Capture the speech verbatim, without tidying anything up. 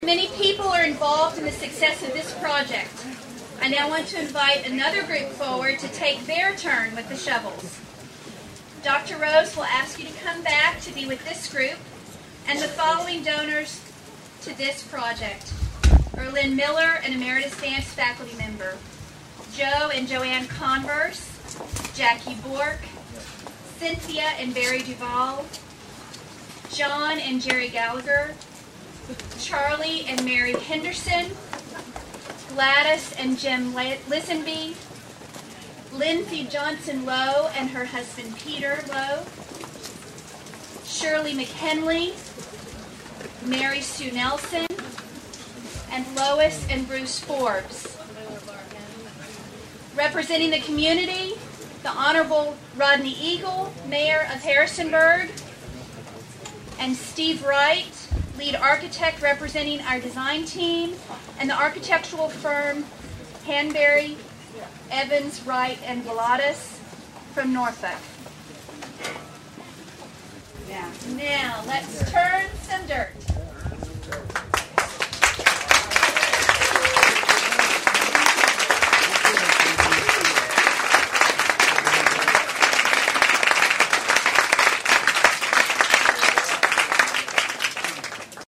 Many people are involved in the success of this project. I now want to invite another group forward to take their turn with the shovels. Doctor Rose will ask you to come back to be with this group and the following donors to this project. Erlyn Miller, an Emeritus Dance faculty member. Joe and Joanne Converse. Jackie Bork. Cynthia and Barry Duvall. John and Jerry Gallagher. Charlie and Mary Henderson. Gladys and Jim Lisenby. Lindsay Johnson Lowe and her husband Peter Lowe. Shirley McHenley. Mary Sue Nelson. And Lois and Bruce Forbes. Representing the community, the Honorable Rodney Eagle, Mayor of Harrisonburg, and Steve Wright, lead architect representing our design team, and the architectural firm Hanbury, Evans, Wright, and Galatas from Norfolk. Yeah. Now, let's turn some dirt.